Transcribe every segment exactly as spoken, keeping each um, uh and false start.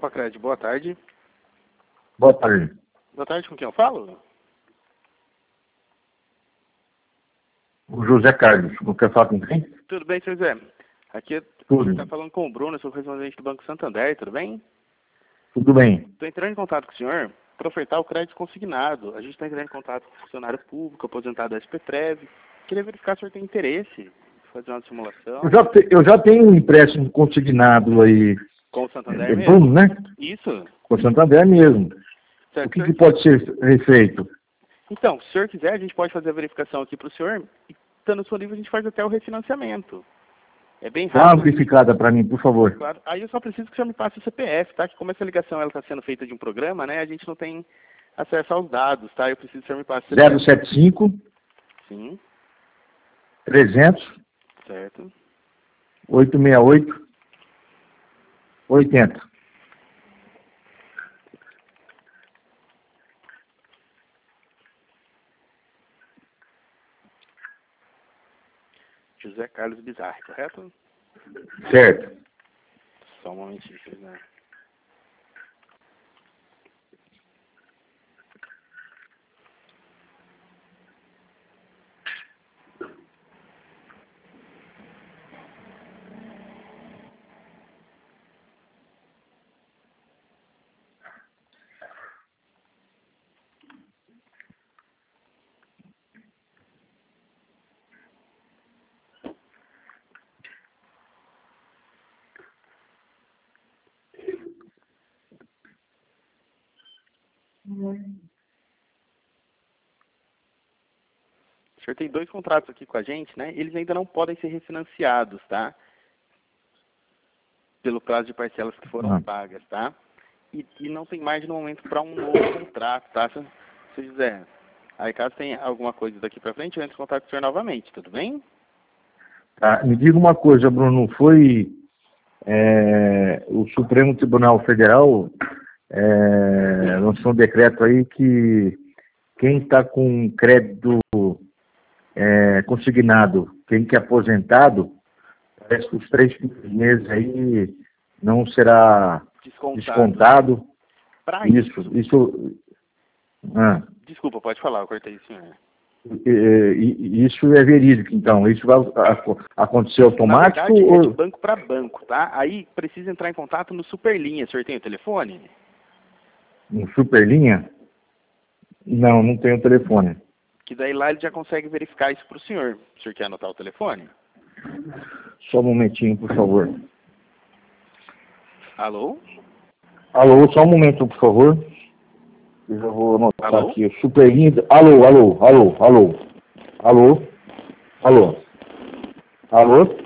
Facred, boa tarde. Boa tarde. Boa tarde, com quem eu falo? O José Carlos. Não quer falar com quem? Tudo bem, senhor José? Aqui você está falando com o Bruno, eu sou correspondente do Banco Santander, tudo bem? Tudo bem. Estou entrando em contato com o senhor para ofertar o crédito consignado. A gente está entrando em contato com o funcionário público, aposentado da S P Trev. Queria verificar se o senhor tem interesse em fazer uma simulação. Eu já, te, eu já tenho um empréstimo consignado aí. Com o Santander é, mesmo? Bruno, né? Isso. Com o Santander mesmo. Certo, o que, senhor... que pode ser feito? Então, se o senhor quiser, a gente pode fazer a verificação aqui para o senhor. E, estando disponível, a gente faz até o refinanciamento. É bem rápido. Dá uma verificada para mim, por favor. Claro. Aí eu só preciso que o senhor me passe o C P F, tá? Que como essa ligação está sendo feita de um programa, né? A gente não tem acesso aos dados, tá? Eu preciso que o senhor me passe o C P F. zero sete cinco. Sim. trezentos. Certo. oitocentos e sessenta e oito. oitenta. José Carlos Bizarre, correto? Certo. Só um momentinho, né? O senhor tem dois contratos aqui com a gente, né? Eles ainda não podem ser refinanciados, tá? Pelo prazo de parcelas que foram Ah. pagas, tá? E, e não tem margem no momento para um novo contrato, tá? Se, se quiser. Aí caso tenha alguma coisa daqui para frente, eu entro em contato com o senhor novamente, tudo bem? Tá, me diga uma coisa, Bruno. Foi é, o Supremo Tribunal Federal é, lançou um decreto aí que quem está com crédito é, consignado, quem que é aposentado, parece que os três primeiros meses aí não será Descontado. descontado. Pra Isso, isso, ah, Desculpa, pode falar, eu cortei, senhor. e- e- isso é verídico, então. Isso vai ac- acontecer automático? Na verdade, é de ou banco para banco, tá? Aí precisa entrar em contato no Superlinha. O senhor tem o telefone? no Superlinha? Não, não tenho telefone. Que daí lá ele já consegue verificar isso para o senhor. O senhor quer anotar o telefone? Só um momentinho, por favor. Alô? Alô, só um momento, por favor. Eu já vou anotar Alô? aqui. Superlinha. Alô, alô, alô, alô. Alô? Alô? Alô?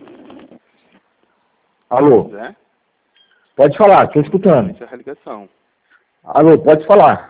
Alô? Zé? Pode falar, estou escutando. Essa é a ligação. Alô, pode falar.